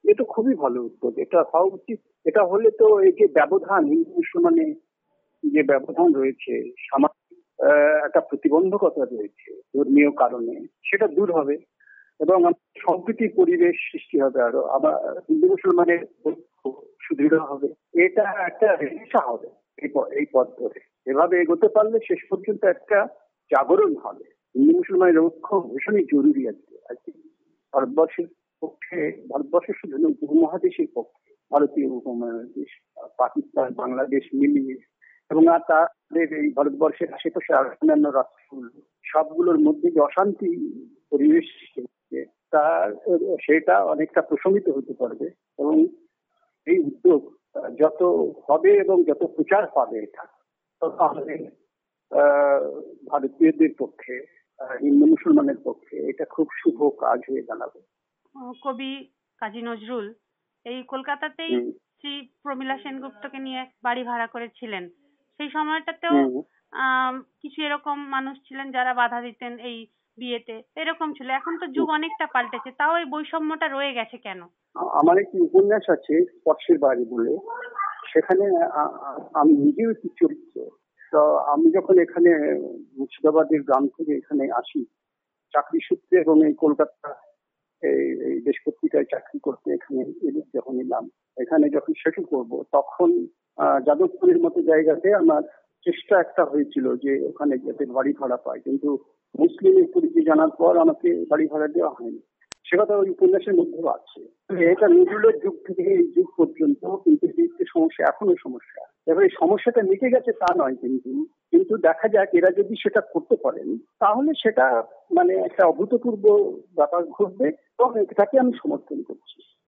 এটা খুবই ভালো উদ্যোগ, এটা হওয়া উচিত। এটা হলে তো এই যে ব্যবধান, হিন্দু মুসলমানে যে ব্যবধান রয়েছে, সামাজিক একটা প্রতিবন্ধকতা রয়েছে ধর্মীয় কারণে, সেটা দূর হবে এবং সম্প্রীতির পরিবেশ সৃষ্টি হবে, আরো আবার হিন্দু মুসলমানের ঐক্য সুদৃঢ় হবে। এটা একটা রেশা হবে এই পথ ধরে। এভাবে এগোতে পারলে শেষ পর্যন্ত একটা জাগরণ হবে। হিন্দু মুসলমানের ঐক্য ভীষণই জরুরি আজকে ভারতবর্ষের পক্ষে, ভারতবর্ষের শুধু উপমহাদেশের পক্ষে, ভারতীয় উপমহাদেশ, পাকিস্তান, বাংলাদেশ মিলিয়ে, এবং আর তাদের এই ভারতবর্ষের আশেপাশে অন্যান্য রাষ্ট্রগুলো, সবগুলোর মধ্যে যে অশান্তি পরিবেশ তার সেটা অনেকটা প্রশমিত হতে পারবে। এবং এই উদ্যোগ যত হবে এবং যত প্রচার পাবে, এটা তত আমাদের ভারতীয়দের পক্ষে, হিন্দু মুসলমানের পক্ষে এটা খুব শুভ কাজ হয়ে দাঁড়াবে। কবি কাজী নজরুল এই কলকাতাতেই শ্রী প্রমীলা সেনগুপ্তকে নিয়ে বাড়ি ভাড়া করেছিলেন। সেই সময়টাতেও কিছু এরকম মানুষ ছিলেন যারা বাধা দিতেন এই বিয়েতে, এরকম ছিল। এখন তো যুগ অনেকটা পাল্টেছে, তাও এই বৈষম্যটা রয়ে গেছে কেন? আমার একটি উপন্যাস আছে স্পর্শের বাড়ি বলে, সেখানে আমি নিজেও একটি চরিত্র। তো আমি যখন এখানে মুর্শিদাবাদের গ্রাম থেকে এখানে আসি চাকরি সূত্রে, এবং এই কলকাতা এই দেশ পত্রিকায় চাকরি করতে এখানে যখন এলাম, এখানে যখন সেটেল করব, তখন যাদবপুরের মতো জায়গাতে আমার চেষ্টা একটা হয়েছিল যে ওখানে যাতে বাড়ি ভাড়া পায়, কিন্তু মুসলিমের পরিচয় জানার পর আমাকে বাড়ি ভাড়া দেওয়া হয়নি। সে কথা ওই উপন্যাসের মধ্যেও আছে। এটা নজরুলের যুগ থেকে এই যুগ পর্যন্ত কিন্তু সমস্যা, এখনো সমস্যা। এবার এই সমস্যাটা মিটে গেছে তা নয়, কিন্তু দেখা যাক এরা যদি সেটা করতে পারেন তাহলে সেটা মানে একটা অভূতপূর্ব ব্যাপার ঘটবে, এবং এটাকে আমি সমর্থন করছি।